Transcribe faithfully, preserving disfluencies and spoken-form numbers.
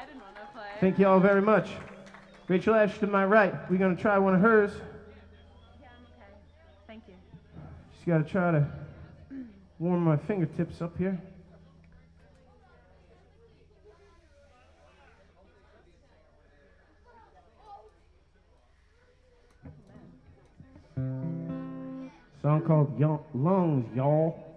Thank you all very much. Rachel Ash to my right. We're going to try one of hers. Yeah, I'm okay. Thank you. Just got to try to warm my fingertips up here. Song called Lungs, y'all.